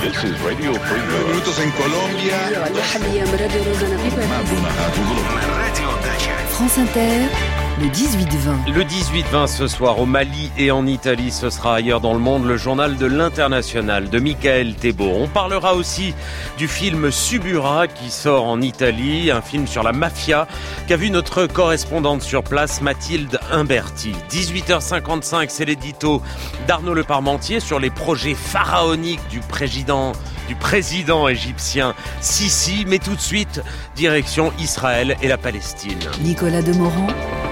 This is Radio Free Europe. Minutos en Colombia. France Inter, le 18-20. Le 18-20 ce soir au Mali et en Italie, ce sera ailleurs dans le monde, le journal de l'International de Michael Thébault. On parlera aussi du film Subura qui sort en Italie, un film sur la mafia qu'a vu notre correspondante sur place Mathilde Imberti. 18h55, c'est l'édito d'Arnaud Le Parmentier sur les projets pharaoniques du président égyptien Sisi. Mais tout de suite, direction Israël et la Palestine. Nicolas Demorand,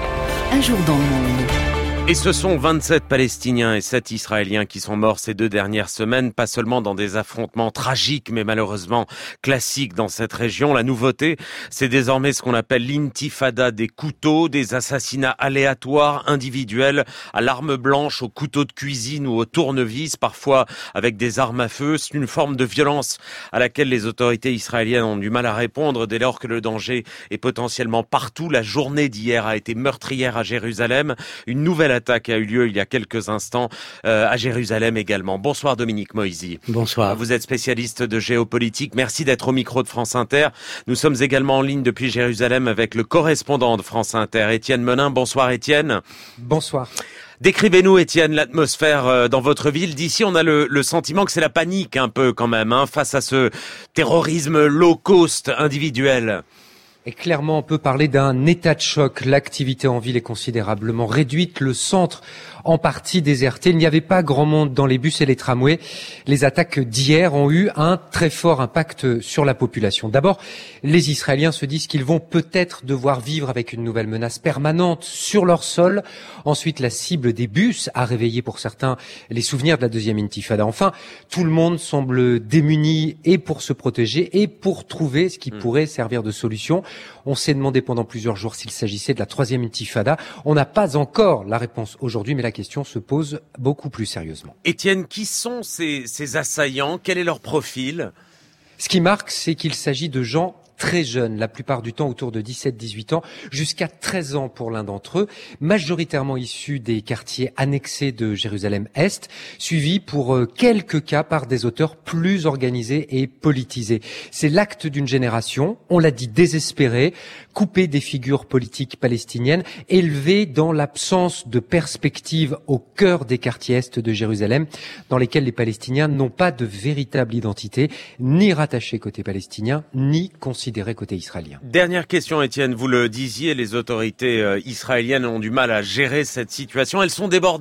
un jour dans le monde. Et ce sont 27 Palestiniens et 7 Israéliens qui sont morts ces 2 dernières semaines, pas seulement dans des affrontements tragiques, mais malheureusement classiques dans cette région. La nouveauté, c'est désormais ce qu'on appelle l'intifada des couteaux, des assassinats aléatoires, individuels, à l'arme blanche, au couteau de cuisine ou au tournevis, parfois avec des armes à feu. C'est une forme de violence à laquelle les autorités israéliennes ont du mal à répondre dès lors que le danger est potentiellement partout. La journée d'hier a été meurtrière à Jérusalem. Une nouvelle attaque a eu lieu il y a quelques instants à Jérusalem également. Bonsoir Dominique Moisy. Bonsoir. Vous êtes spécialiste de géopolitique. Merci d'être au micro de France Inter. Nous sommes également en ligne depuis Jérusalem avec le correspondant de France Inter, Étienne Menin. Bonsoir Étienne. Bonsoir. Décrivez-nous, Étienne, l'atmosphère dans votre ville. D'ici, on a le sentiment que c'est la panique un peu quand même, face à ce terrorisme low cost individuel. Et clairement, on peut parler d'un état de choc. L'activité en ville est considérablement réduite. Le centre, en partie déserté. Il n'y avait pas grand monde dans les bus et les tramways. Les attaques d'hier ont eu un très fort impact sur la population. D'abord, les Israéliens se disent qu'ils vont peut-être devoir vivre avec une nouvelle menace permanente sur leur sol. Ensuite, la cible des bus a réveillé pour certains les souvenirs de la deuxième intifada. Enfin, tout le monde semble démuni et pour se protéger et pour trouver ce qui pourrait servir de solution. On s'est demandé pendant plusieurs jours s'il s'agissait de la troisième intifada. On n'a pas encore la réponse aujourd'hui, mais la question se pose beaucoup plus sérieusement. Étienne, qui sont ces assaillants ? Quel est leur profil ? Ce qui marque, c'est qu'il s'agit de gens très jeunes, la plupart du temps autour de 17-18 ans, jusqu'à 13 ans pour l'un d'entre eux, majoritairement issus des quartiers annexés de Jérusalem-Est, suivis pour quelques cas par des auteurs plus organisés et politisés. C'est l'acte d'une génération, on l'a dit, désespérée, coupée des figures politiques palestiniennes, élevée dans l'absence de perspective au cœur des quartiers Est de Jérusalem, dans lesquels les Palestiniens n'ont pas de véritable identité, ni rattachés côté palestinien, ni considérés côté israélien. Dernière question, Étienne, vous le disiez, les autorités israéliennes ont du mal à gérer cette situation. Elles sont débordées ?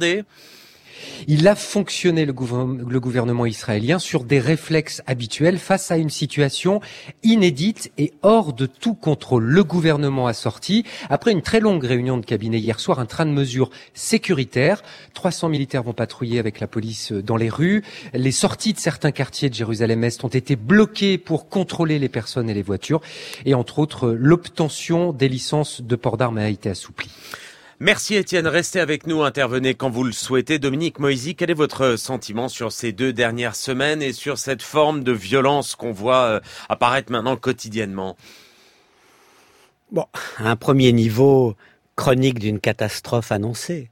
Il a fonctionné, le gouvernement israélien, sur des réflexes habituels face à une situation inédite et hors de tout contrôle. Le gouvernement a sorti, après une très longue réunion de cabinet hier soir, un train de mesures sécuritaires. 300 militaires vont patrouiller avec la police dans les rues. Les sorties de certains quartiers de Jérusalem-Est ont été bloquées pour contrôler les personnes et les voitures. Et entre autres, l'obtention des licences de port d'armes a été assouplie. Merci Étienne, restez avec nous, intervenez quand vous le souhaitez. Dominique Moisy, quel est votre sentiment sur ces 2 dernières semaines et sur cette forme de violence qu'on voit apparaître maintenant quotidiennement ? Bon, à un premier niveau, chronique d'une catastrophe annoncée.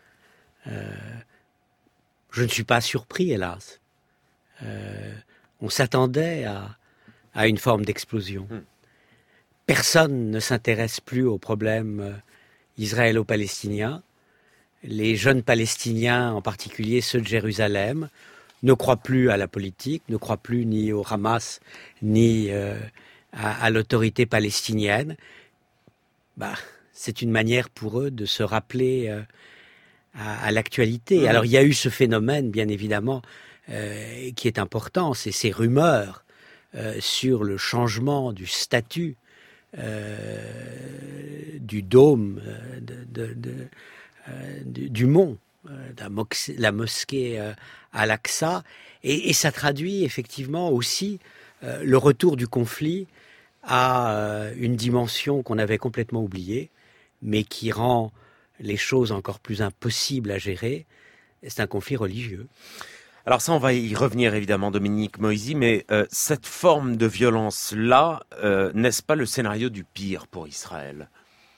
Je ne suis pas surpris, hélas. On s'attendait à une forme d'explosion. Personne ne s'intéresse plus aux problèmes israélo-palestiniens. Les jeunes Palestiniens, en particulier ceux de Jérusalem, ne croient plus à la politique, ne croient plus ni au Hamas, ni à l'autorité palestinienne. C'est une manière pour eux de se rappeler à l'actualité. Alors il y a eu ce phénomène, bien évidemment, qui est important, c'est ces rumeurs sur le changement du statut du dôme du mont, la mosquée Al-Aqsa, et ça traduit effectivement aussi le retour du conflit à une dimension qu'on avait complètement oubliée, mais qui rend les choses encore plus impossibles à gérer. C'est un conflit religieux. Alors ça, on va y revenir évidemment, Dominique Moisy, mais cette forme de violence-là, n'est-ce pas le scénario du pire pour Israël ?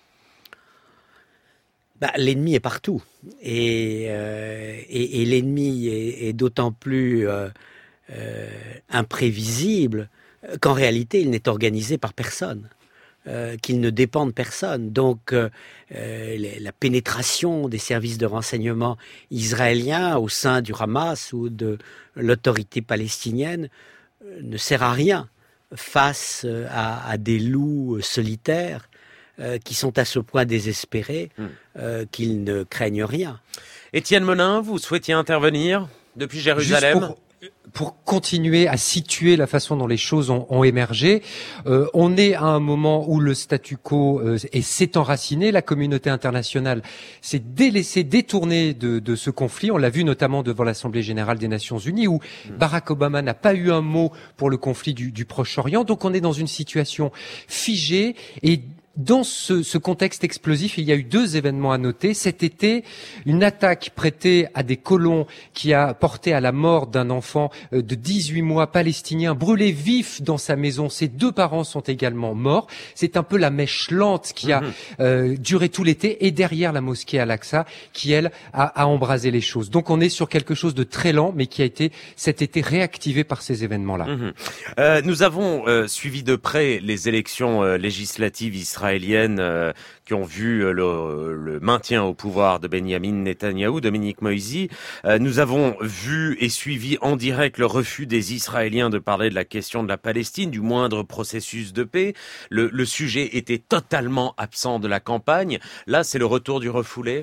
L'ennemi est partout, et l'ennemi est d'autant plus imprévisible, qu'en réalité il n'est organisé par personne, qu'il ne dépend de personne. Donc la pénétration des services de renseignement israéliens au sein du Hamas ou de l'autorité palestinienne ne sert à rien face à des loups solitaires qui sont à ce point désespérés qu'ils ne craignent rien. Étienne Monin, vous souhaitiez intervenir depuis Jérusalem ? Pour continuer à situer la façon dont les choses ont émergé, on est à un moment où le statu quo s'est enraciné. La communauté internationale s'est détournée de ce conflit. On l'a vu notamment devant l'Assemblée générale des Nations unies où Barack Obama n'a pas eu un mot pour le conflit du Proche-Orient. Donc on est dans une situation figée et dans ce contexte explosif, il y a eu 2 événements à noter. Cet été, une attaque prêtée à des colons qui a porté à la mort d'un enfant de 18 mois palestinien brûlé vif dans sa maison. Ses 2 parents sont également morts. C'est un peu la mèche lente qui a duré tout l'été et derrière la mosquée Al-Aqsa qui, elle, a embrasé les choses. Donc on est sur quelque chose de très lent mais qui a été cet été réactivé par ces événements-là. Nous avons suivi de près les élections législatives israéliennes qui ont vu le maintien au pouvoir de Benyamin Netanyahou, Dominique Moïsi. Nous avons vu et suivi en direct le refus des Israéliens de parler de la question de la Palestine, du moindre processus de paix. Le sujet était totalement absent de la campagne. Là, c'est le retour du refoulé.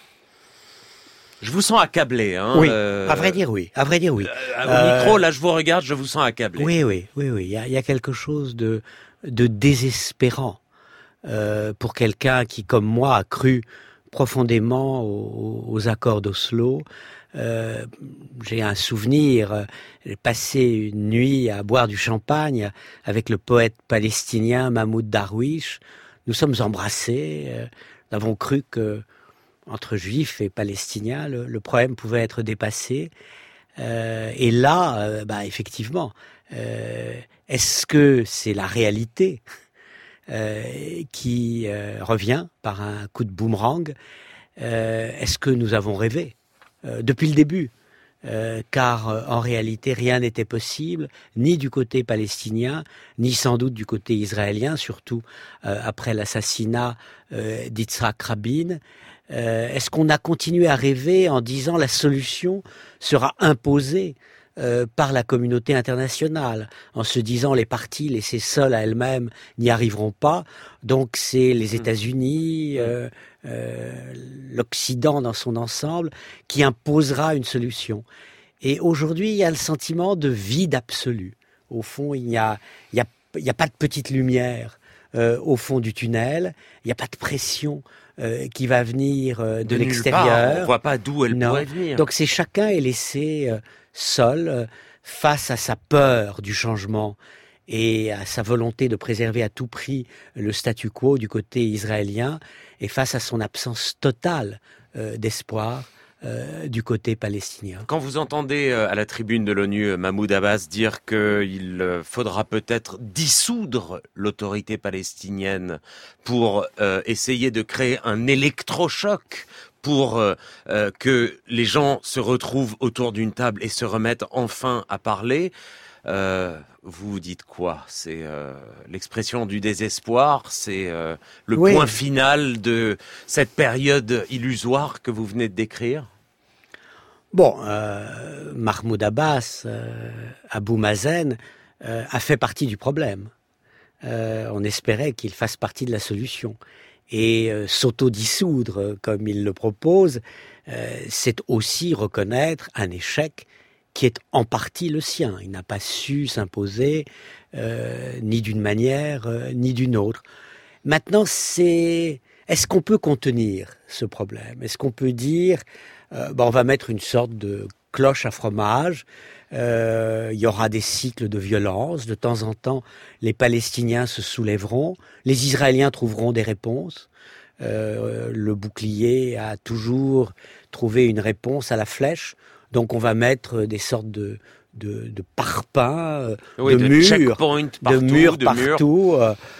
Je vous sens accablé, hein. Oui, à vrai dire, oui. À vrai dire, oui. Au micro, là, je vous regarde, je vous sens accablé. Oui. Il y a quelque chose de désespérant. Pour quelqu'un qui, comme moi, a cru profondément aux accords d'Oslo. J'ai un souvenir, j'ai passé une nuit à boire du champagne avec le poète palestinien Mahmoud Darwish. Nous sommes embrassés, nous avons cru que entre juifs et palestiniens, le problème pouvait être dépassé. Et là, effectivement, est-ce que c'est la réalité qui revient par un coup de boomerang? Est-ce que nous avons rêvé depuis le début? Car en réalité rien n'était possible, ni du côté palestinien, ni sans doute du côté israélien, surtout après l'assassinat d'Yitzhak Rabin. Est-ce qu'on a continué à rêver en disant la solution sera imposée par la communauté internationale, en se disant les parties laissées seules à elles-mêmes n'y arriveront pas, donc c'est les États-Unis, l'Occident dans son ensemble qui imposera une solution. Et aujourd'hui, il y a le sentiment de vide absolu. Au fond, il n'y a pas de petite lumière au fond du tunnel, il n'y a pas de pression qui va venir de l'extérieur. On ne voit pas d'où elle pourrait venir. Donc chacun est laissé seul face à sa peur du changement et à sa volonté de préserver à tout prix le statu quo du côté israélien et face à son absence totale d'espoir du côté palestinien. Quand vous entendez à la tribune de l'ONU Mahmoud Abbas dire qu'il faudra peut-être dissoudre l'autorité palestinienne pour essayer de créer un électrochoc pour que les gens se retrouvent autour d'une table et se remettent enfin à parler, vous dites quoi? C'est l'expression du désespoir, c'est le point final de cette période illusoire que vous venez de décrire? Bon, Mahmoud Abbas, Abou Mazen, a fait partie du problème. On espérait qu'il fasse partie de la solution. Et s'auto-dissoudre, comme il le propose, c'est aussi reconnaître un échec qui est en partie le sien. Il n'a pas su s'imposer ni d'une manière ni d'une autre. Maintenant, est-ce qu'on peut contenir ce problème? Est-ce qu'on peut dire on va mettre une sorte de cloche à fromage, il y aura des cycles de violence, de temps en temps les Palestiniens se soulèveront, les Israéliens trouveront des réponses, le bouclier a toujours trouvé une réponse à la flèche, donc on va mettre des sortes de parpaings, de murs partout.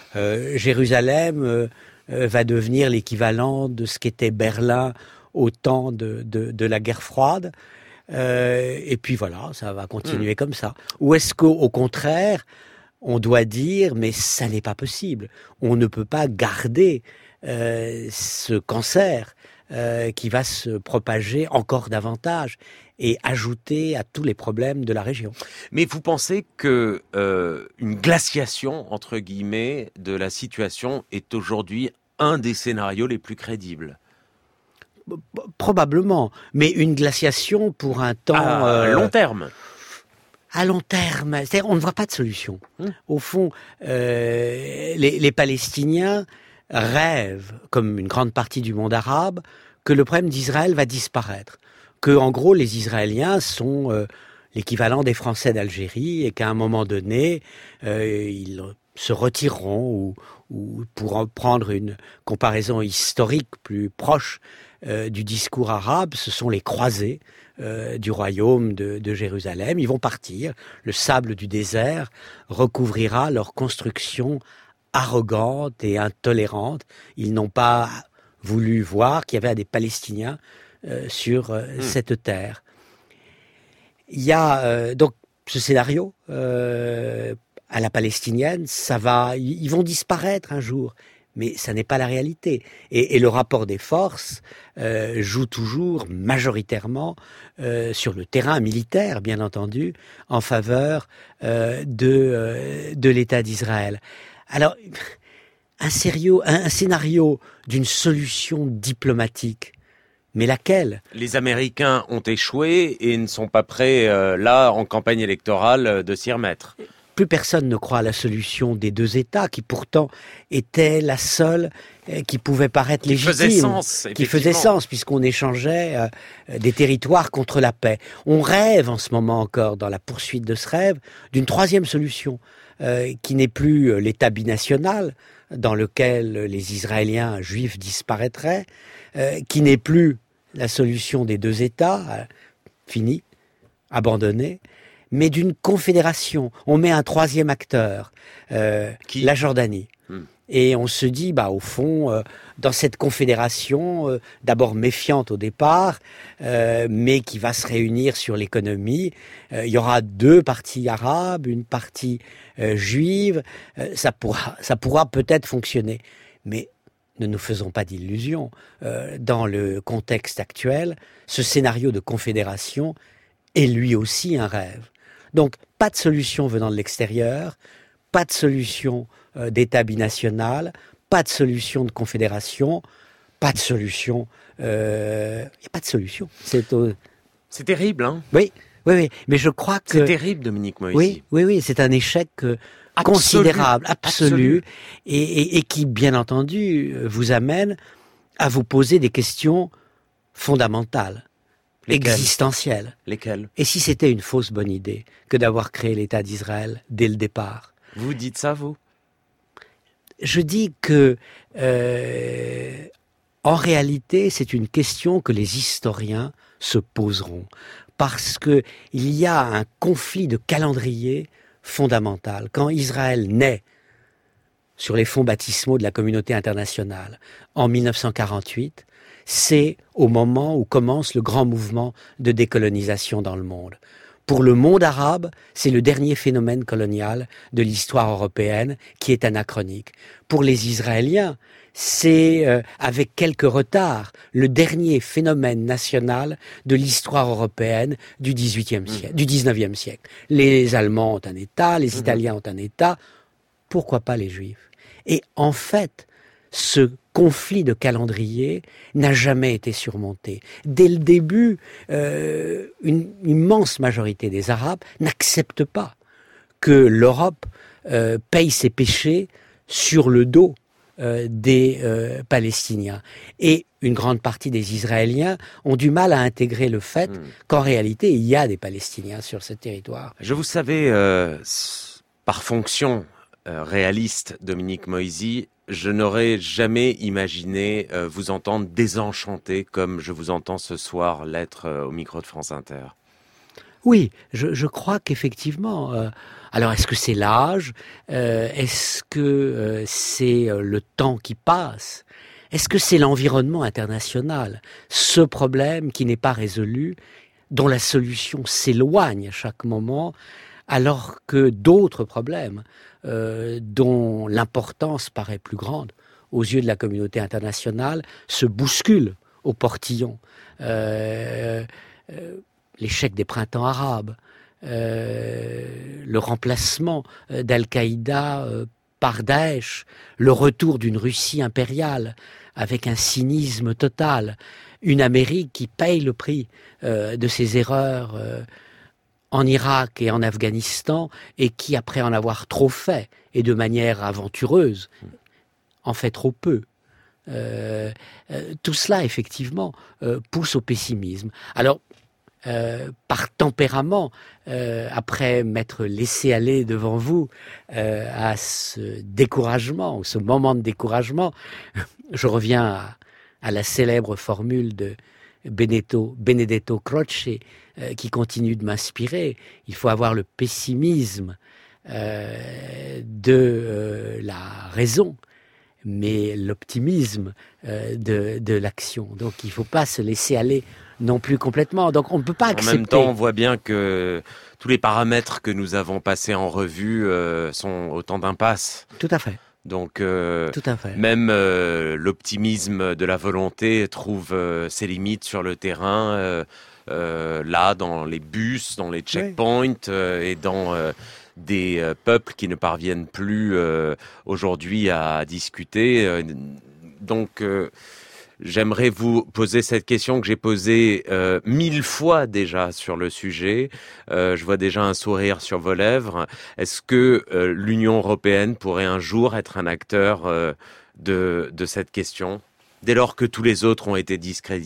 Jérusalem va devenir l'équivalent de ce qu'était Berlin au temps de la guerre froide. Et puis voilà, ça va continuer comme ça. Ou est-ce qu'au contraire, on doit dire, mais ça n'est pas possible. On ne peut pas garder ce cancer qui va se propager encore davantage et ajouter à tous les problèmes de la région. Mais vous pensez que une glaciation, entre guillemets, de la situation est aujourd'hui un des scénarios les plus crédibles? Probablement, mais une glaciation pour un temps... À long terme. À long terme, c'est-à-dire on ne voit pas de solution. Au fond, les Palestiniens rêvent, comme une grande partie du monde arabe, que le problème d'Israël va disparaître. Que, en gros, les Israéliens sont l'équivalent des Français d'Algérie et qu'à un moment donné, ils se retireront ou pour prendre une comparaison historique plus proche du discours arabe, ce sont les croisés du royaume de Jérusalem. Ils vont partir. Le sable du désert recouvrira leur construction arrogante et intolérante. Ils n'ont pas voulu voir qu'il y avait des Palestiniens sur cette terre. Il y a donc ce scénario à la palestinienne, ils vont disparaître un jour, mais ça n'est pas la réalité. Et le rapport des forces joue toujours majoritairement sur le terrain militaire, bien entendu, en faveur de l'État d'Israël. Alors, un scénario d'une solution diplomatique, mais laquelle? Les Américains ont échoué et ne sont pas prêts, là, en campagne électorale, de s'y remettre. Plus personne ne croit à la solution des deux États, qui pourtant était la seule qui pouvait paraître légitime. Qui faisait sens, puisqu'on échangeait des territoires contre la paix. On rêve en ce moment encore, dans la poursuite de ce rêve, d'une troisième solution, qui n'est plus l'État binational, dans lequel les Israéliens juifs disparaîtraient, qui n'est plus la solution des deux États, finie, abandonnée, mais d'une confédération. On met un troisième acteur, la Jordanie. Et on se dit, au fond, dans cette confédération, d'abord méfiante au départ, mais qui va se réunir sur l'économie, il y aura deux parties arabes, une partie juive, ça pourra peut-être fonctionner. Mais ne nous faisons pas d'illusions. Dans le contexte actuel, ce scénario de confédération est lui aussi un rêve. Donc, pas de solution venant de l'extérieur, pas de solution d'État binational, pas de solution de confédération, pas de solution... Il n'y a pas de solution. C'est terrible, hein? Oui, mais je crois que... C'est terrible, Dominique Moïsi. Oui, c'est un échec considérable, absolu, et qui, bien entendu, vous amène à vous poser des questions fondamentales. Existentielle. Lesquelles? Et si c'était une fausse bonne idée que d'avoir créé l'État d'Israël dès le départ? Vous dites ça, vous? Je dis que, en réalité, c'est une question que les historiens se poseront. Parce que il y a un conflit de calendrier fondamental. Quand Israël naît sur les fonds baptismaux de la communauté internationale en 1948, c'est au moment où commence le grand mouvement de décolonisation dans le monde. Pour le monde arabe, c'est le dernier phénomène colonial de l'histoire européenne qui est anachronique. Pour les Israéliens, c'est, avec quelques retards, le dernier phénomène national de l'histoire européenne du XIXe siècle. Les Allemands ont un État, les Italiens ont un État, pourquoi pas les Juifs? Et en fait, ce conflit de calendrier n'a jamais été surmonté. Dès le début, une immense majorité des Arabes n'acceptent pas que l'Europe paye ses péchés sur le dos des Palestiniens. Et une grande partie des Israéliens ont du mal à intégrer le fait qu'en réalité, il y a des Palestiniens sur ce territoire. Je vous savais, par fonction réaliste, Dominique Moïsi, je n'aurais jamais imaginé vous entendre désenchanté comme je vous entends ce soir l'être au micro de France Inter. Oui, je crois qu'effectivement... alors, est-ce que c'est l'âge? Est-ce que c'est le temps qui passe? Est-ce que c'est l'environnement international? Ce problème qui n'est pas résolu dont la solution s'éloigne à chaque moment, alors que d'autres problèmes dont l'importance paraît plus grande aux yeux de la communauté internationale se bousculent au portillon. L'échec des printemps arabes, le remplacement d'Al-Qaïda par Daesh, le retour d'une Russie impériale avec un cynisme total, une Amérique qui paye le prix de ses erreurs en Irak et en Afghanistan, et qui, après en avoir trop fait, et de manière aventureuse, en fait trop peu. Tout cela, effectivement, pousse au pessimisme. Alors, par tempérament, après m'être laissé aller devant vous à ce découragement, ou ce moment de découragement, je reviens à la célèbre formule de Benedetto Croce, qui continue de m'inspirer. Il faut avoir le pessimisme de la raison, mais l'optimisme de l'action. Donc il ne faut pas se laisser aller non plus complètement. Donc on ne peut pas accepter. En même temps, on voit bien que tous les paramètres que nous avons passés en revue sont autant d'impasses. Tout à fait. Donc tout à fait. Même l'optimisme de la volonté trouve ses limites sur le terrain, là, dans les bus, dans les checkpoints, et dans des peuples qui ne parviennent plus aujourd'hui à discuter. Donc j'aimerais vous poser cette question que j'ai posée 1000 fois déjà sur le sujet. Je vois déjà un sourire sur vos lèvres. Est-ce que l'Union européenne pourrait un jour être un acteur de cette question, dès lors que tous les autres ont été discrédités ?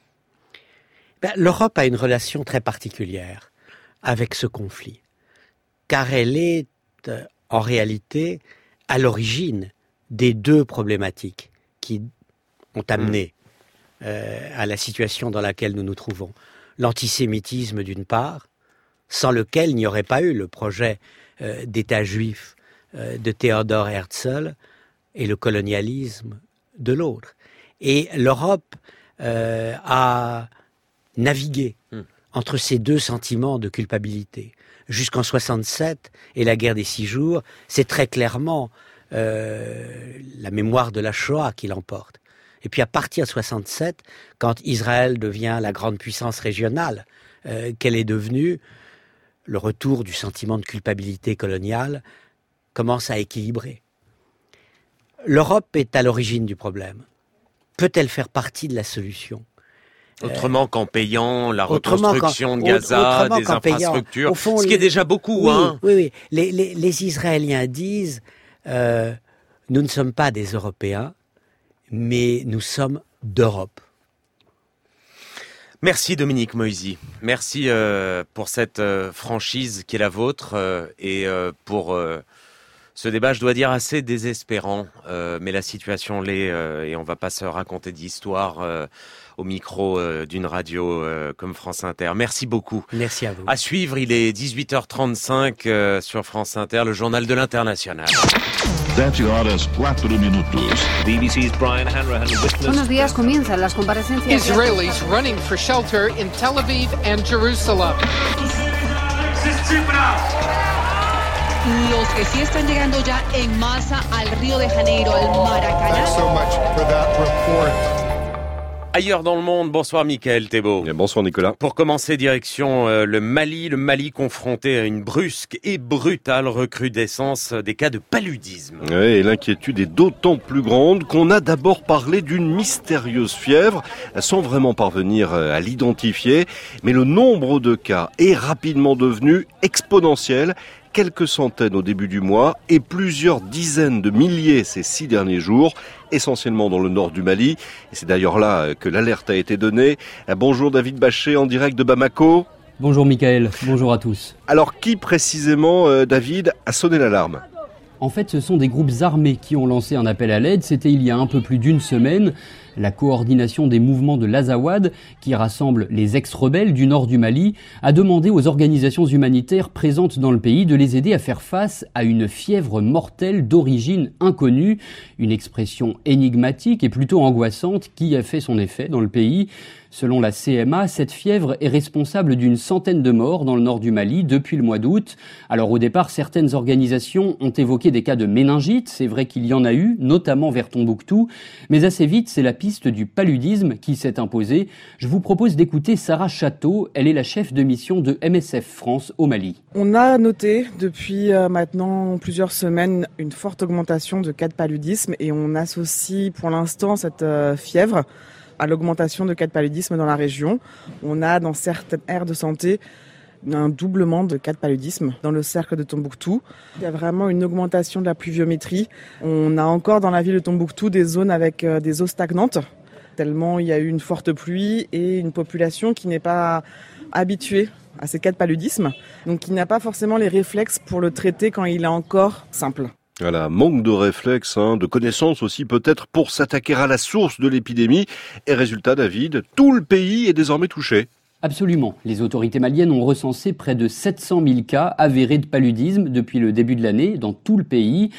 L'Europe a une relation très particulière avec ce conflit, car elle est en réalité à l'origine des deux problématiques qui ont amené à la situation dans laquelle nous nous trouvons. L'antisémitisme d'une part, sans lequel il n'y aurait pas eu le projet d'État juif de Theodor Herzl, et le colonialisme de l'autre. Et l'Europe a navigué entre ces deux sentiments de culpabilité. Jusqu'en 67 et la guerre des 6 jours, c'est très clairement la mémoire de la Shoah qui l'emporte. Et puis à partir de 67, quand Israël devient la grande puissance régionale qu'elle est devenue, le retour du sentiment de culpabilité coloniale commence à équilibrer. L'Europe est à l'origine du problème. Peut-elle faire partie de la solution ? Autrement qu'en payant la reconstruction de Gaza, des infrastructures, ce qui est déjà beaucoup. Oui. Les Israéliens disent nous ne sommes pas des Européens, mais nous sommes d'Europe. Merci Dominique Moïsi. Merci pour cette franchise qui est la vôtre et pour ce débat, je dois dire, assez désespérant. Mais la situation l'est et on ne va pas se raconter d'histoire au micro d'une radio comme France Inter. Merci beaucoup. Merci à vous. À suivre, il est 18h35 sur France Inter, le journal de l'international. 7 horas 4 minutos. BBC's Brian Hanrahan. Buenos días, comienzan las comparecencias. Israelis running for shelter in Tel Aviv and Jerusalem. Los que sí están llegando ya en masa al Río de Janeiro, al Maracaná. Thanks so much for that report. Ailleurs dans le monde, bonsoir Mickaël Thébault. Bonsoir Nicolas. Pour commencer, direction le Mali confronté à une brusque et brutale recrudescence des cas de paludisme. Oui, et l'inquiétude est d'autant plus grande qu'on a d'abord parlé d'une mystérieuse fièvre, sans vraiment parvenir à l'identifier, mais le nombre de cas est rapidement devenu exponentiel. Quelques centaines au début du mois et plusieurs dizaines de milliers ces 6 derniers jours, essentiellement dans le nord du Mali. Et c'est d'ailleurs là que l'alerte a été donnée. Bonjour David Bachet en direct de Bamako. Bonjour Mickaël, bonjour à tous. Alors qui précisément, David, a sonné l'alarme ? En fait, ce sont des groupes armés qui ont lancé un appel à l'aide. C'était il y a un peu plus d'une semaine. La coordination des mouvements de l'Azawad, qui rassemble les ex-rebelles du nord du Mali, a demandé aux organisations humanitaires présentes dans le pays de les aider à faire face à une fièvre mortelle d'origine inconnue, une expression énigmatique et plutôt angoissante qui a fait son effet dans le pays. Selon la CMA, cette fièvre est responsable d'une centaine de morts dans le nord du Mali depuis le mois d'août. Alors au départ, certaines organisations ont évoqué des cas de méningite. C'est vrai qu'il y en a eu, notamment vers Tombouctou. Mais assez vite, c'est la piste du paludisme qui s'est imposée. Je vous propose d'écouter Sarah Château. Elle est la chef de mission de MSF France au Mali. On a noté depuis maintenant plusieurs semaines une forte augmentation de cas de paludisme et on associe pour l'instant cette fièvre à l'augmentation de cas de paludisme dans la région. On a dans certaines aires de santé un doublement de cas de paludisme dans le cercle de Tombouctou. Il y a vraiment une augmentation de la pluviométrie. On a encore dans la ville de Tombouctou des zones avec des eaux stagnantes, tellement il y a eu une forte pluie et une population qui n'est pas habituée à ces cas de paludisme, donc qui n'a pas forcément les réflexes pour le traiter quand il est encore simple. Voilà, manque de réflexes, de connaissances aussi peut-être pour s'attaquer à la source de l'épidémie. Et résultat, David, tout le pays est désormais touché. Absolument. Les autorités maliennes ont recensé près de 700 000 cas avérés de paludisme depuis le début de l'année dans tout le pays.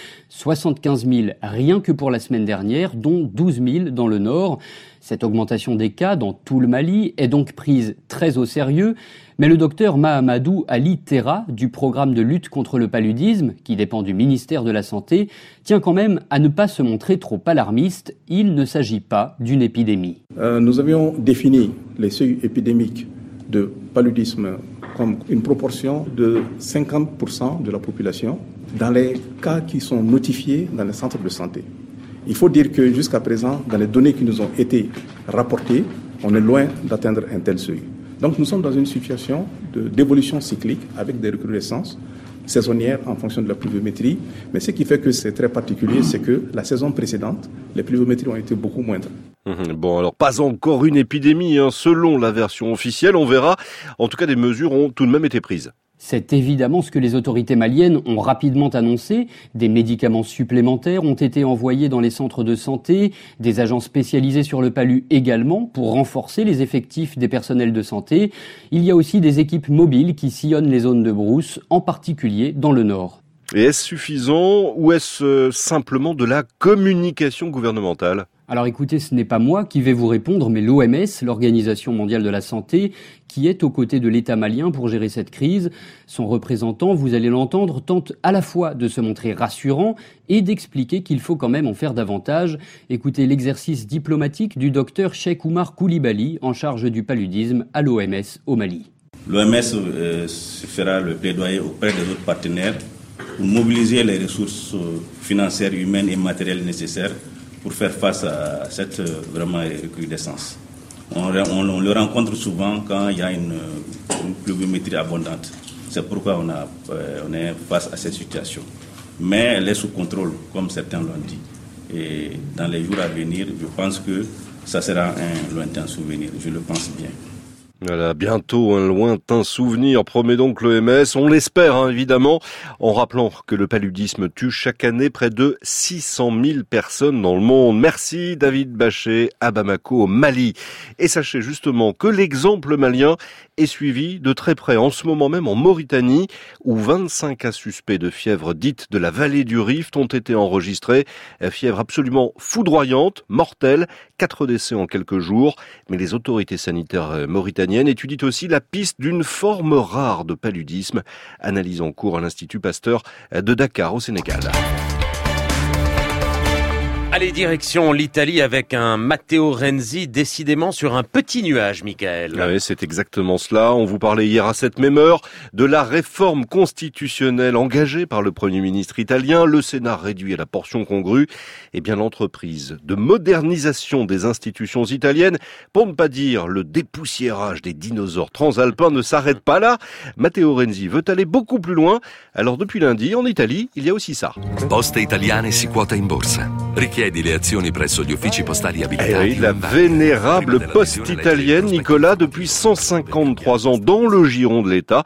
75 000 rien que pour la semaine dernière, dont 12 000 dans le nord. Cette augmentation des cas dans tout le Mali est donc prise très au sérieux. Mais le docteur Mahamadou Ali Terra, du programme de lutte contre le paludisme, qui dépend du ministère de la Santé, tient quand même à ne pas se montrer trop alarmiste. Il ne s'agit pas d'une épidémie. Nous avions défini les seuils épidémiques de paludisme comme une proportion de 50% de la population dans les cas qui sont notifiés dans les centres de santé. Il faut dire que jusqu'à présent, dans les données qui nous ont été rapportées, on est loin d'atteindre un tel seuil. Donc nous sommes dans une situation d'évolution cyclique avec des recrudescences saisonnières en fonction de la pluviométrie. Mais ce qui fait que c'est très particulier, c'est que la saison précédente, les pluviométries ont été beaucoup moindres. Bon, alors pas encore une épidémie, selon la version officielle, on verra. En tout cas, des mesures ont tout de même été prises. C'est évidemment ce que les autorités maliennes ont rapidement annoncé. Des médicaments supplémentaires ont été envoyés dans les centres de santé, des agents spécialisés sur le palu également pour renforcer les effectifs des personnels de santé. Il y a aussi des équipes mobiles qui sillonnent les zones de brousse, en particulier dans le nord. Et est-ce suffisant ou est-ce simplement de la communication gouvernementale ? Alors écoutez, ce n'est pas moi qui vais vous répondre, mais l'OMS, l'Organisation mondiale de la santé, qui est aux côtés de l'État malien pour gérer cette crise. Son représentant, vous allez l'entendre, tente à la fois de se montrer rassurant et d'expliquer qu'il faut quand même en faire davantage. Écoutez l'exercice diplomatique du docteur Cheikh Oumar Koulibaly, en charge du paludisme à l'OMS au Mali. L'OMS fera le plaidoyer auprès des autres partenaires pour mobiliser les ressources financières, humaines et matérielles nécessaires pour faire face à cette vraiment recrudescence. On le rencontre souvent quand il y a une pluviométrie abondante. C'est pourquoi on est face à cette situation. Mais elle est sous contrôle, comme certains l'ont dit. Et dans les jours à venir, je pense que ça sera un lointain souvenir, je le pense bien. Voilà, bientôt un lointain souvenir, promet donc l'OMS. On l'espère, évidemment, en rappelant que le paludisme tue chaque année près de 600 000 personnes dans le monde. Merci David Bachet à Bamako, au Mali. Et sachez justement que l'exemple malien est suivi de très près en ce moment même en Mauritanie, où 25 cas suspects de fièvre dite de la vallée du Rift ont été enregistrés. Fièvre absolument foudroyante, mortelle, 4 décès en quelques jours. Mais les autorités sanitaires mauritaniennes étudient aussi la piste d'une forme rare de paludisme. Analyse en cours à l'Institut Pasteur de Dakar au Sénégal. Allez, direction l'Italie avec un Matteo Renzi décidément sur un petit nuage, Michael. Ah oui, c'est exactement cela. On vous parlait hier à cette même heure de la réforme constitutionnelle engagée par le Premier ministre italien. Le Sénat réduit à la portion congrue. Eh bien, l'entreprise de modernisation des institutions italiennes, pour ne pas dire le dépoussiérage des dinosaures transalpins, ne s'arrête pas là. Matteo Renzi veut aller beaucoup plus loin. Alors, depuis lundi, en Italie, il y a aussi ça. Poste Italiane si quota in borsa. Richiedi le azioni presso gli uffici postali abilitati. Eh oui, la vénérable poste italienne, Nicolas, depuis 153 ans dans le giron de l'État,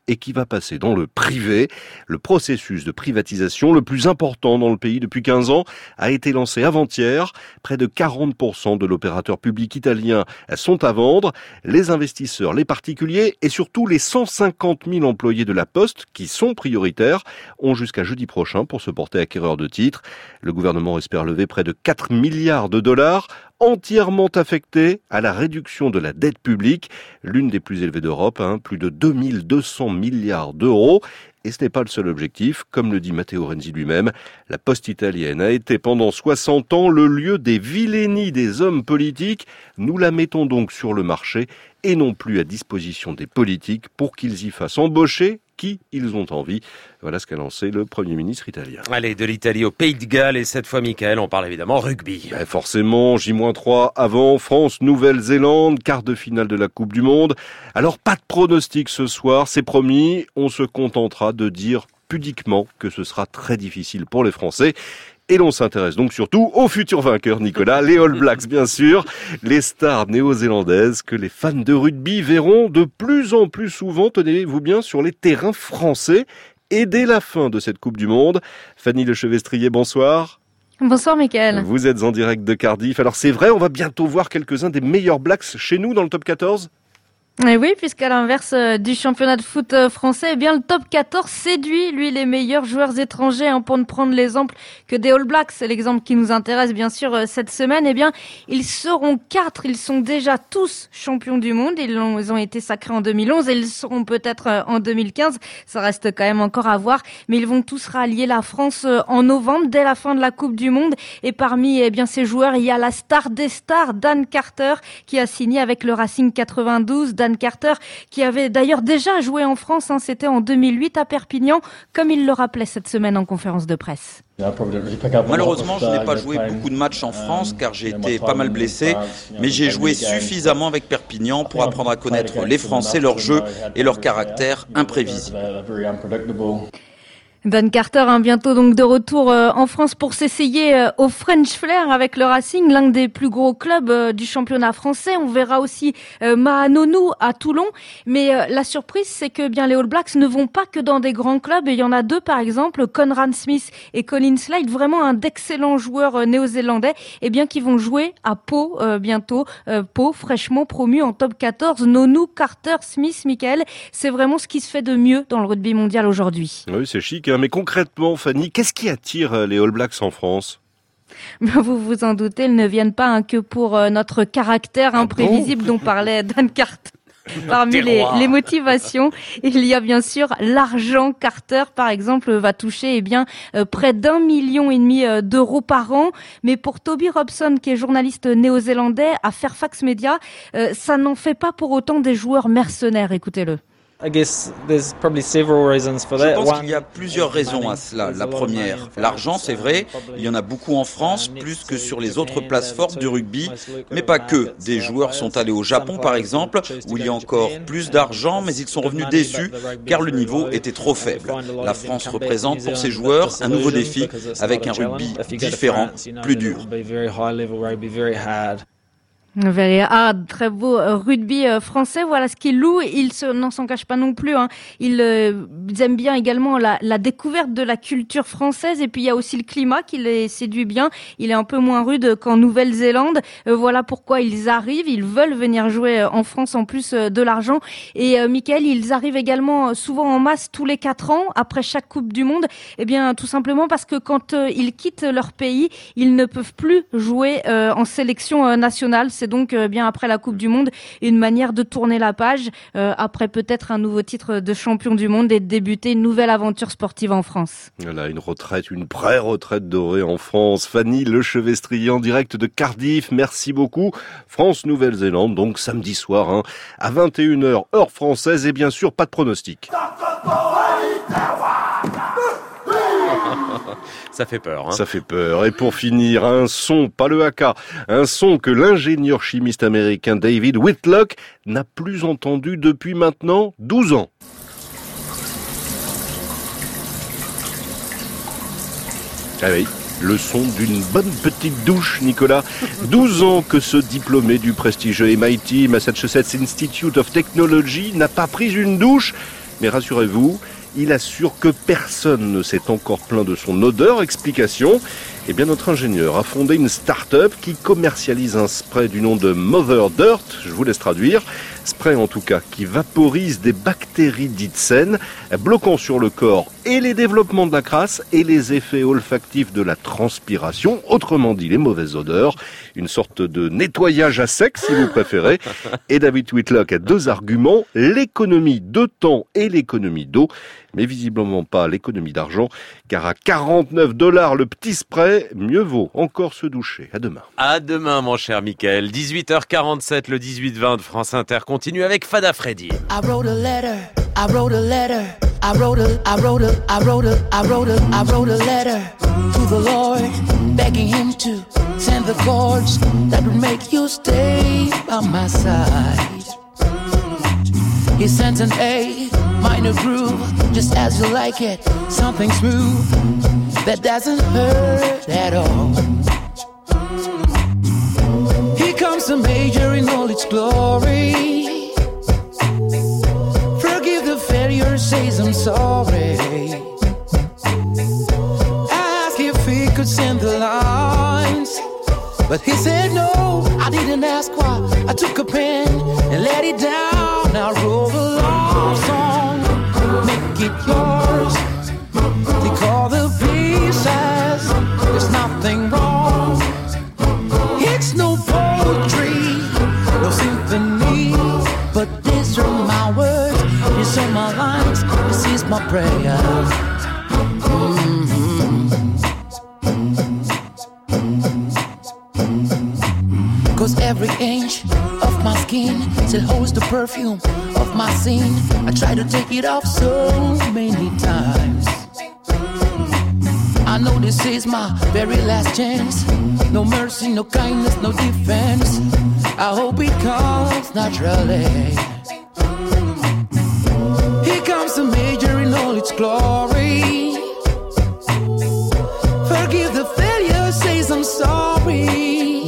et qui va passer dans le privé. Le processus de privatisation le plus important dans le pays depuis 15 ans a été lancé avant-hier. Près de 40% de l'opérateur public italien sont à vendre. Les investisseurs, les particuliers et surtout les 150 000 employés de la Poste, qui sont prioritaires, ont jusqu'à jeudi prochain pour se porter acquéreur de titres. Le gouvernement espère lever près de 4 milliards de dollars, entièrement affectés à la réduction de la dette publique, l'une des plus élevées d'Europe, plus de 2200 milliards d'euros. Et ce n'est pas le seul objectif, comme le dit Matteo Renzi lui-même. La Poste italienne a été pendant 60 ans le lieu des vilainies des hommes politiques. Nous la mettons donc sur le marché et non plus à disposition des politiques pour qu'ils y fassent embaucher qui ils ont envie. Voilà ce qu'a lancé le Premier ministre italien. Allez, de l'Italie au Pays de Galles, et cette fois, Mickaël, on parle évidemment rugby. Forcément, J-3 avant, France-Nouvelle-Zélande, quart de finale de la Coupe du Monde. Alors, pas de pronostic ce soir, c'est promis, on se contentera de dire pudiquement que ce sera très difficile pour les Français. Et l'on s'intéresse donc surtout aux futurs vainqueurs, Nicolas, les All Blacks bien sûr, les stars néo-zélandaises que les fans de rugby verront de plus en plus souvent, tenez-vous bien, sur les terrains français. Et dès la fin de cette Coupe du Monde, Fanny Lechevestrier, bonsoir. Bonsoir Mickaël. Vous êtes en direct de Cardiff. Alors c'est vrai, on va bientôt voir quelques-uns des meilleurs Blacks chez nous dans le top 14 ? Et oui, puisqu'à l'inverse du championnat de foot français, eh bien le top 14 séduit, lui, les meilleurs joueurs étrangers, pour ne prendre l'exemple que des All Blacks. C'est l'exemple qui nous intéresse, bien sûr, cette semaine. Eh bien, ils seront 4. Ils sont déjà tous champions du monde. Ils ont été sacrés en 2011 et ils seront peut-être en 2015. Ça reste quand même encore à voir. Mais ils vont tous rallier la France en novembre, dès la fin de la Coupe du Monde. Et parmi, ces joueurs, il y a la star des stars, Dan Carter, qui a signé avec le Racing 92. Dan Carter, qui avait d'ailleurs déjà joué en France, c'était en 2008 à Perpignan, comme il le rappelait cette semaine en conférence de presse. Malheureusement, je n'ai pas joué beaucoup de matchs en France car j'ai été pas mal blessé, mais j'ai joué suffisamment avec Perpignan pour apprendre à connaître les Français, leur jeu et leur caractère imprévisible. Dan Carter, bientôt donc de retour en France pour s'essayer au French Flair avec le Racing, l'un des plus gros clubs du championnat français. On verra aussi Mahanonou à Toulon. Mais la surprise, c'est que les All Blacks ne vont pas que dans des grands clubs. Et il y en a deux, par exemple, Conrad Smith et Colin Slade, vraiment d'excellents joueurs néo-zélandais, qui vont jouer à Pau bientôt. Pau, fraîchement promu en top 14. Nonou, Carter, Smith, Mickaël, c'est vraiment ce qui se fait de mieux dans le rugby mondial aujourd'hui. Oui, c'est chic. Mais concrètement, Fanny, qu'est-ce qui attire les All Blacks en France ? Vous vous en doutez, ils ne viennent pas que pour notre caractère imprévisible dont parlait Dan Carter. Parmi les motivations, il y a bien sûr l'argent. Carter, par exemple, va toucher près d'1,5 million d'euros par an. Mais pour Toby Robson, qui est journaliste néo-zélandais à Fairfax Media, ça n'en fait pas pour autant des joueurs mercenaires. Écoutez-le. Je pense qu'il y a plusieurs raisons à cela. La première, l'argent, c'est vrai, il y en a beaucoup en France, plus que sur les autres places fortes du rugby, mais pas que. Des joueurs sont allés au Japon, par exemple, où il y a encore plus d'argent, mais ils sont revenus déçus car le niveau était trop faible. La France représente pour ces joueurs un nouveau défi avec un rugby différent, plus dur. Very hard, très beau rugby français. Voilà ce qu'ils louent. Ils n'en s'en cachent pas non plus. Ils aiment bien également la découverte de la culture française. Et puis il y a aussi le climat qui les séduit bien. Il est un peu moins rude qu'en Nouvelle-Zélande. Voilà pourquoi ils arrivent. Ils veulent venir jouer en France en plus de l'argent. Et Mickaël, ils arrivent également souvent en masse tous les 4 ans après chaque Coupe du Monde. Tout simplement parce que quand ils quittent leur pays, ils ne peuvent plus jouer en sélection nationale. C'est donc bien après la Coupe du Monde une manière de tourner la page après peut-être un nouveau titre de champion du monde et de débuter une nouvelle aventure sportive en France. Voilà, une retraite, une pré-retraite dorée en France. Fanny Lechevestrier en direct de Cardiff, merci beaucoup. France-Nouvelle-Zélande, donc samedi soir à 21h heure française et bien sûr pas de pronostic. Ça fait peur. Ça fait peur. Et pour finir, un son, pas le haka, un son que l'ingénieur chimiste américain David Whitlock n'a plus entendu depuis maintenant 12 ans. Ah oui, le son d'une bonne petite douche, Nicolas. 12 ans que ce diplômé du prestigieux MIT, Massachusetts Institute of Technology, n'a pas pris une douche. Mais rassurez-vous, il assure que personne ne s'est encore plaint de son odeur. Explication, eh bien notre ingénieur a fondé une start-up qui commercialise un spray du nom de Mother Dirt, je vous laisse traduire. Spray en tout cas qui vaporise des bactéries dites saines, bloquant sur le corps et les développements de la crasse et les effets olfactifs de la transpiration, autrement dit les mauvaises odeurs. Une sorte de nettoyage à sec si vous préférez. Et David Whitlock a 2 arguments, l'économie de temps et l'économie d'eau, mais visiblement pas l'économie d'argent, car à $49 le petit spray, mieux vaut encore se doucher. À demain. À demain, mon cher Mickaël. 18h47, le 18-20 de France Inter continue avec Fada Freddy. I wrote a letter, I wrote a letter, I wrote a letter to the Lord, begging him to send the chords that would make you stay by my side. He sent an A minor groove, just as you like it, something smooth that doesn't hurt at all. Here comes the major in all its glory. Forgive the failure, says I'm sorry. Ask if he could send the lines, but he said no, I didn't ask why. I took a pen and let it down. Now roll the love song, make it yours. Take all the pieces, there's nothing wrong. It's no poetry, no symphony, but these are my words, these are my lines, this is my prayer. Cause every inch of my skin still holds the perfume of my sin. I try to take it off so many times. I know this is my very last chance. No mercy, no kindness, no defense. I hope it comes naturally. Here comes the major in all its glory. Forgive the failure, says I'm sorry.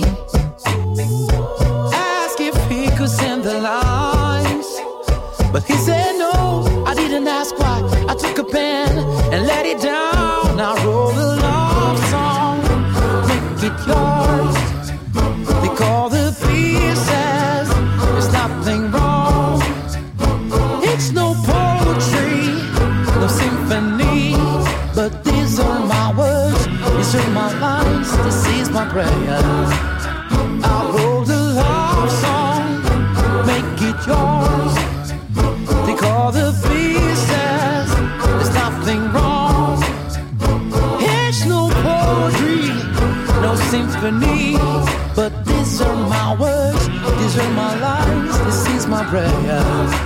Send the lines, but he said no, I didn't ask why. I took a pen and let it down. Now roll the love song, make it yours. Take all the pieces, there's nothing wrong. It's no poetry, no symphony, but these are my words, these are my lines, this is my prayer. I'll roll the love song, make it yours. Take all the pieces, there's nothing wrong. It's no poetry, no symphony, but these are my words, these are my lines, this is my prayer.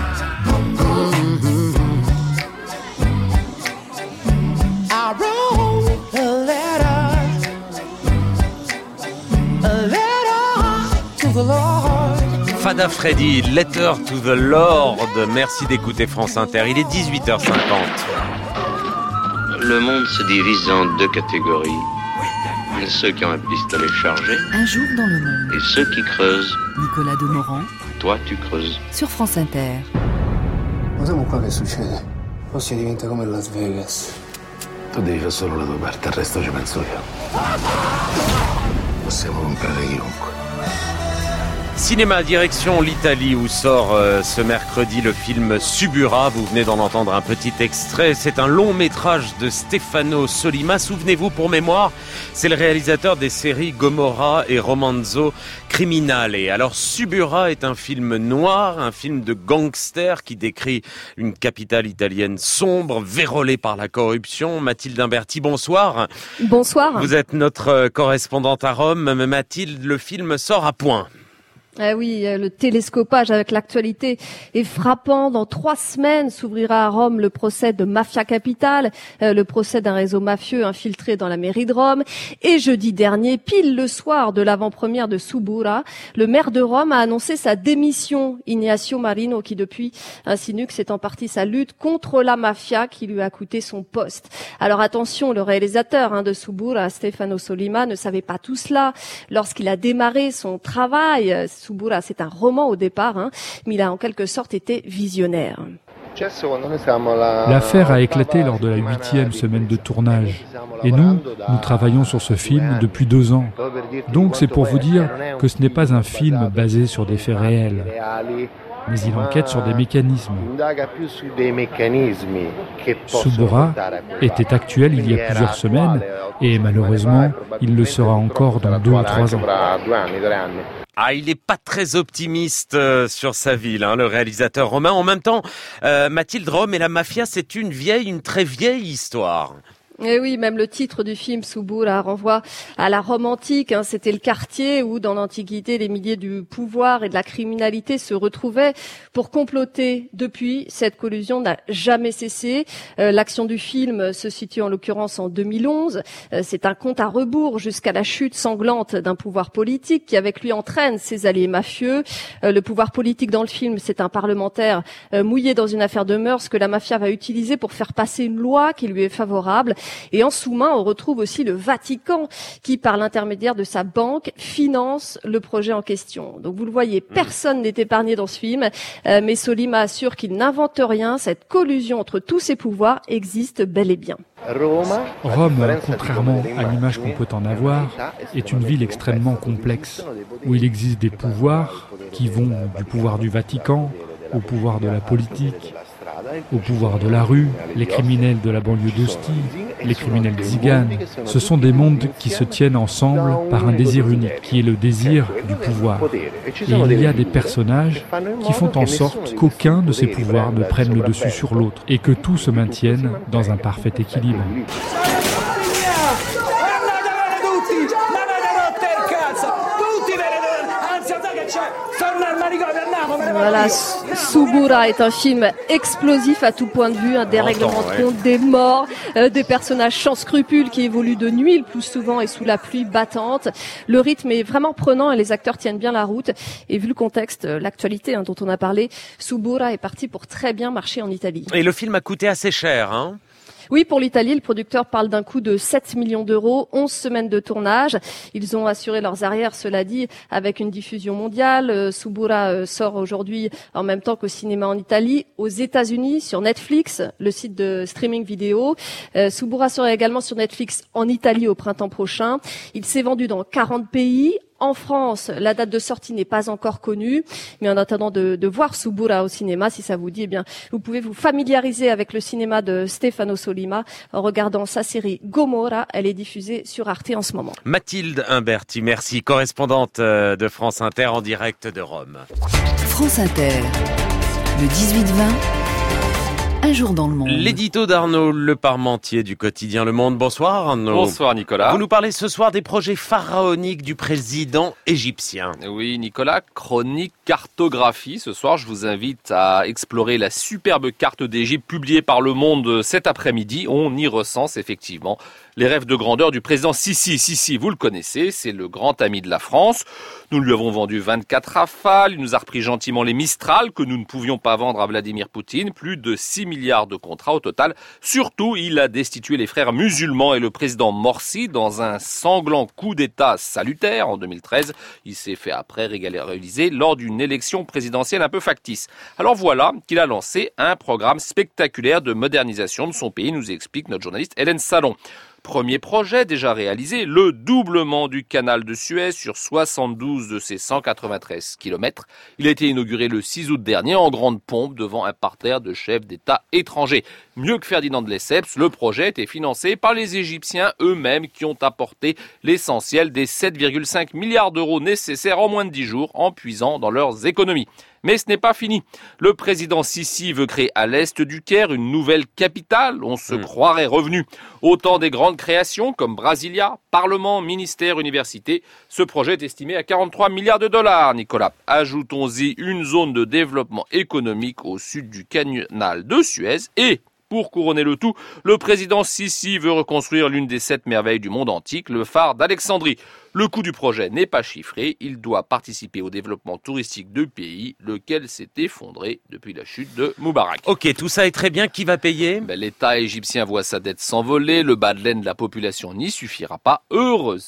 I wrote a letter to the Lord. Fada Freddy, Letter to the Lord. Merci d'écouter France Inter. Il est 18h50. Le monde se divise en 2 catégories. Ceux qui ont un pistolet chargé. Un jour dans le monde. Et ceux qui creusent. Nicolas Demorand. Toi, tu creuses. Sur France Inter. Guardiamo qua che succede. Ossia diventa come Las Vegas. Tu devi fare solo la tua parte, il resto ci penso io. Possiamo comprare chiunque. Cinéma direction l'Italie où sort ce mercredi le film Subura. Vous venez d'en entendre un petit extrait. C'est un long métrage de Stefano Sollima. Souvenez-vous, pour mémoire, c'est le réalisateur des séries Gomorra et Romanzo Criminale. Alors Subura est un film noir, un film de gangster qui décrit une capitale italienne sombre, vérolée par la corruption. Mathilde Imberti, bonsoir. Bonsoir. Vous êtes notre correspondante à Rome. Mathilde, le film sort à point. Ah oui, le télescopage avec l'actualité est frappant. Dans 3 semaines s'ouvrira à Rome le procès de Mafia Capitale, le procès d'un réseau mafieux infiltré dans la mairie de Rome. Et jeudi dernier, pile le soir de l'avant-première de Subura, le maire de Rome a annoncé sa démission. Ignacio Marino, qui depuis insinue que c'est en partie sa lutte contre la mafia qui lui a coûté son poste. Alors attention, le réalisateur de Subura, Stefano Sollima, ne savait pas tout cela lorsqu'il a démarré son travail. Subura, c'est un roman au départ, mais il a en quelque sorte été visionnaire. L'affaire a éclaté lors de la 8e semaine de tournage. Et nous travaillons sur ce film depuis 2 ans. Donc c'est pour vous dire que ce n'est pas un film basé sur des faits réels. Mais il enquête sur des mécanismes. Subura était actuel il y a plusieurs semaines et malheureusement, il le sera encore dans 2 ou 3 ans. Ah, il n'est pas très optimiste sur sa ville, le réalisateur romain. En même temps, Mathilde, Rome et la mafia, c'est une très vieille histoire. Et oui, même le titre du film, Subura, renvoie à la Rome antique. C'était le quartier où, dans l'Antiquité, les milliers du pouvoir et de la criminalité se retrouvaient pour comploter. Depuis, cette collusion n'a jamais cessé. L'action du film se situe en l'occurrence en 2011. C'est un compte à rebours jusqu'à la chute sanglante d'un pouvoir politique qui, avec lui, entraîne ses alliés mafieux. Le pouvoir politique dans le film, c'est un parlementaire mouillé dans une affaire de mœurs que la mafia va utiliser pour faire passer une loi qui lui est favorable. Et en sous-main, on retrouve aussi le Vatican qui, par l'intermédiaire de sa banque, finance le projet en question. Donc vous le voyez, personne n'est épargné dans ce film, mais Sollima assure qu'il n'invente rien. Cette collusion entre tous ces pouvoirs existe bel et bien. Rome, contrairement à l'image qu'on peut en avoir, est une ville extrêmement complexe, où il existe des pouvoirs qui vont du pouvoir du Vatican au pouvoir de la politique, au pouvoir de la rue, les criminels de la banlieue d'Ostie, les criminels tziganes. Ce sont des mondes qui se tiennent ensemble par un désir unique, qui est le désir du pouvoir. Et il y a des personnages qui font en sorte qu'aucun de ces pouvoirs ne prenne le dessus sur l'autre et que tout se maintienne dans un parfait équilibre. Voilà, Subura est un film explosif à tout point de vue, des règlements de compte, des morts, des personnages sans scrupules qui évoluent de nuit le plus souvent et sous la pluie battante. Le rythme est vraiment prenant et les acteurs tiennent bien la route. Et vu le contexte, l'actualité dont on a parlé, Subura est parti pour très bien marcher en Italie. Et le film a coûté assez cher, Oui, pour l'Italie, le producteur parle d'un coût de 7 millions d'euros, 11 semaines de tournage. Ils ont assuré leurs arrières, cela dit, avec une diffusion mondiale. Subura sort aujourd'hui en même temps qu'au cinéma en Italie, aux États-Unis, sur Netflix, le site de streaming vidéo. Subura sera également sur Netflix en Italie au printemps prochain. Il s'est vendu dans 40 pays. En France, la date de sortie n'est pas encore connue, mais en attendant de voir Subura au cinéma, si ça vous dit, eh bien, vous pouvez vous familiariser avec le cinéma de Stefano Sollima en regardant sa série Gomorra. Elle est diffusée sur Arte en ce moment. Mathilde Imberti, merci, correspondante de France Inter en direct de Rome. France Inter, le 18-20. Un jour dans le monde. L'édito d'Arnaud Le Parmentier du quotidien Le Monde. Bonsoir Arnaud. Bonsoir Nicolas. Vous nous parlez ce soir des projets pharaoniques du président égyptien. Oui Nicolas, chronique cartographie. Ce soir, je vous invite à explorer la superbe carte d'Égypte publiée par Le Monde cet après-midi. On y recense effectivement les rêves de grandeur du président Sisi. Sisi, vous le connaissez, c'est le grand ami de la France. Nous lui avons vendu 24 Rafales, il nous a repris gentiment les Mistral que nous ne pouvions pas vendre à Vladimir Poutine, plus de 6 milliards de contrats au total. Surtout, il a destitué les frères musulmans et le président Morsi dans un sanglant coup d'État salutaire en 2013. Il s'est fait après réaliser lors d'une élection présidentielle un peu factice. Alors voilà qu'il a lancé un programme spectaculaire de modernisation de son pays, nous explique notre journaliste Hélène Salon. Premier projet déjà réalisé, le doublement du canal de Suez sur 72 de ses 193 kilomètres. Il a été inauguré le 6 août dernier en grande pompe devant un parterre de chefs d'État étrangers. Mieux que Ferdinand de Lesseps, le projet était financé par les Égyptiens eux-mêmes qui ont apporté l'essentiel des 7,5 milliards d'euros nécessaires en moins de 10 jours en puisant dans leurs économies. Mais ce n'est pas fini. Le président Sisi veut créer à l'est du Caire une nouvelle capitale. On se croirait revenu au temps des grandes créations comme Brasilia, Parlement, ministère, université. Ce projet est estimé à 43 milliards de dollars, Nicolas. Ajoutons-y une zone de développement économique au sud du canal de Suez et... Pour couronner le tout, le président Sisi veut reconstruire l'une des 7 merveilles du monde antique, le phare d'Alexandrie. Le coût du projet n'est pas chiffré, il doit participer au développement touristique du pays, lequel s'est effondré depuis la chute de Moubarak. Ok, tout ça est très bien, qui va payer ? L'État égyptien voit sa dette s'envoler, le bas de laine de la population n'y suffira pas. Heureusement,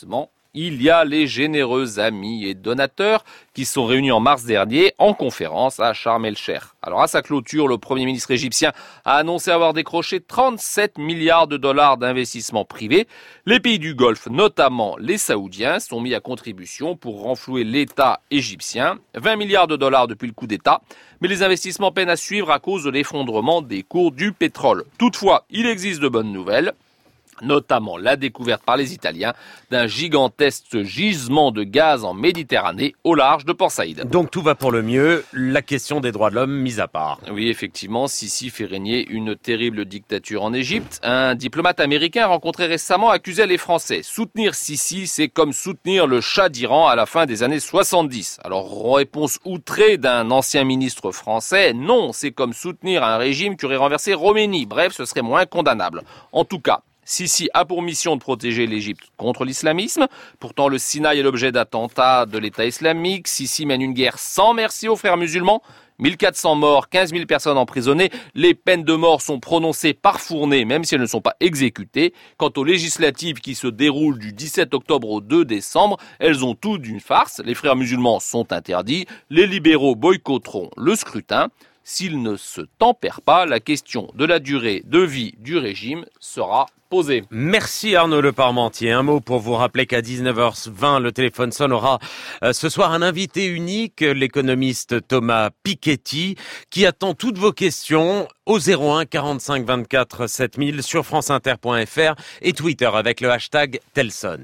il y a les généreux amis et donateurs qui sont réunis en mars dernier en conférence à Sharm el-Sheikh. Alors à sa clôture, le Premier ministre égyptien a annoncé avoir décroché 37 milliards de dollars d'investissements privés. Les pays du Golfe, notamment les Saoudiens, sont mis à contribution pour renflouer l'État égyptien. 20 milliards de dollars depuis le coup d'État. Mais les investissements peinent à suivre à cause de l'effondrement des cours du pétrole. Toutefois, il existe de bonnes nouvelles, notamment la découverte par les Italiens d'un gigantesque gisement de gaz en Méditerranée au large de Port Saïd. Donc tout va pour le mieux, la question des droits de l'homme mise à part. Oui, effectivement, Sisi fait régner une terrible dictature en Égypte. Un diplomate américain rencontré récemment accusait les Français. Soutenir Sisi, c'est comme soutenir le Shah d'Iran à la fin des années 70. Alors, réponse outrée d'un ancien ministre français, non, c'est comme soutenir un régime qui aurait renversé Khomeini. Bref, ce serait moins condamnable. En tout cas, Sisi a pour mission de protéger l'Égypte contre l'islamisme. Pourtant, le Sinaï est l'objet d'attentats de l'État islamique. Sisi mène une guerre sans merci aux frères musulmans. 1400 morts, 15 000 personnes emprisonnées. Les peines de mort sont prononcées par fournée, même si elles ne sont pas exécutées. Quant aux législatives qui se déroulent du 17 octobre au 2 décembre, elles ont tout d'une farce. Les frères musulmans sont interdits. Les libéraux boycotteront le scrutin. S'il ne se tempère pas, la question de la durée de vie du régime sera posée. Merci Arnaud Le Parmentier. Un mot pour vous rappeler qu'à 19h20, le téléphone sonnera ce soir un invité unique, l'économiste Thomas Piketty, qui attend toutes vos questions au 01 45 24 7000 sur franceinter.fr et Twitter avec le hashtag Telson.